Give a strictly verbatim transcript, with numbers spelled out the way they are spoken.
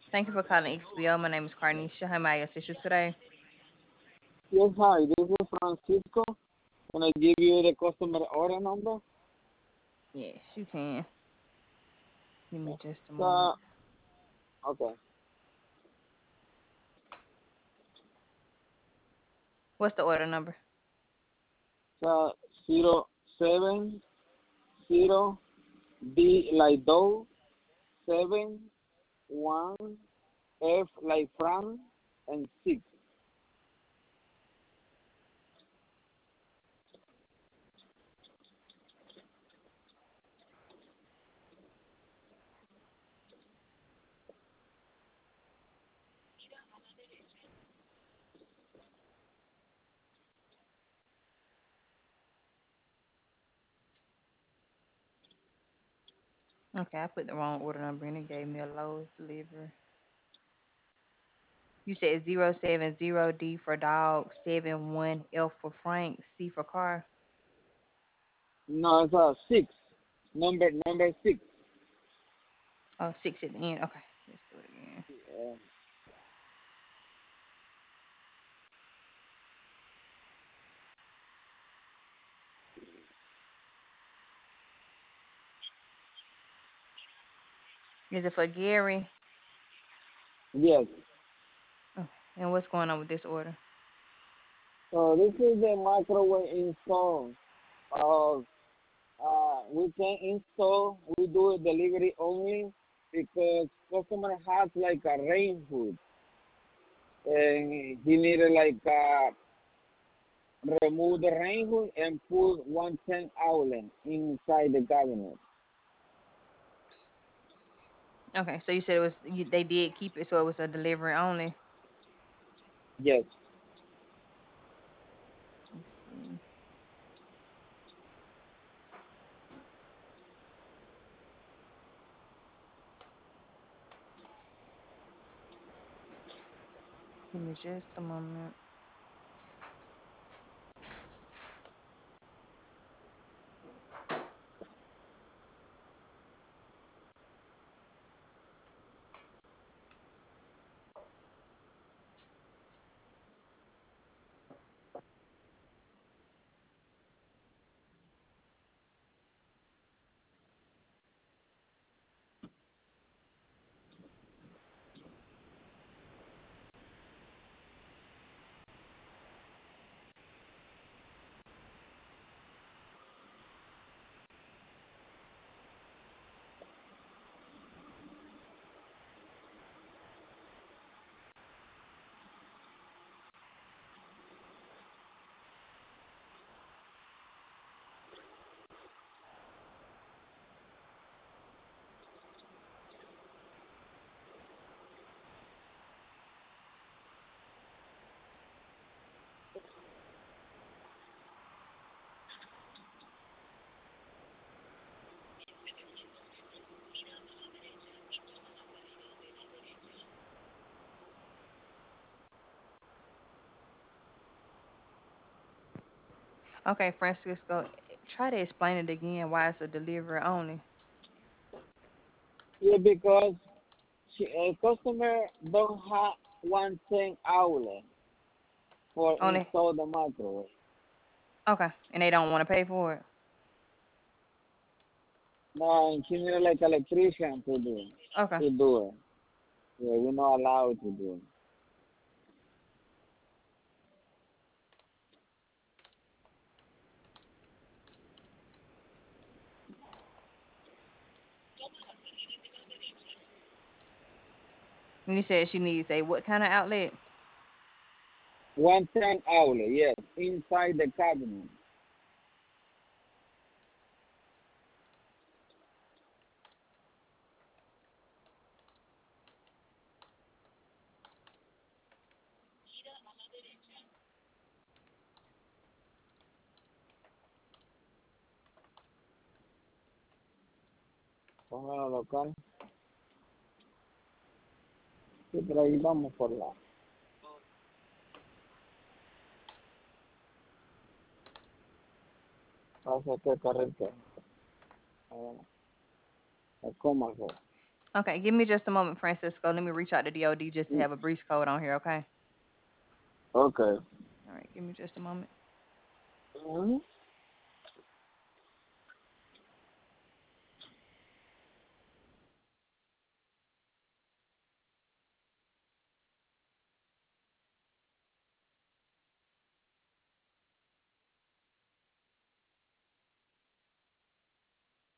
Thank you for calling X B O. My name is Carnisha. How may I assist you today? Yes, hi. This is Francisco. Can I give you the customer order number? Yes, you can. Give me just a moment. Uh, okay. What's the order number? So zero seven zero D like dog seven one F like Frank and six. Okay, I put the wrong order number in. It gave me a Lowe's delivery. You said zero seven zero D for dog, seven one F for Frank, C for car. No, it's a six. Number number six. Oh, six at the end. Okay, let's do it again. Uh, Is it for Gary? yes. Okay. And what's going on with this order? So this is the microwave install. Uh, uh, we can install. We do a delivery only because customer has like a rain hood and he needed like uh, remove the rain hood and put one ten outlet inside the cabinet. Okay, so you said it was you, they did keep it, so it was a delivery only. Yes. Let's see. Give me just a moment. Okay, Francisco, try to explain it again why it's a delivery only. Yeah, because she, a customer don't have one ten outlet for Only install the microwave. okay, and they don't want to pay for it. No, and she needed like electrician to do Okay, to do it. Yeah, we're not allowed to do it. and you said she needs a what kind of outlet? one ten outlet, yes, inside the cabinet. Póngalo local. Sí, pero ahí vamos por la. Pasa que correcto. Es como que. Okay, give me just a moment, Francisco. Let me reach out to D O D just to have a breach code on here, okay? Okay. All right, give me just a moment. Mhm.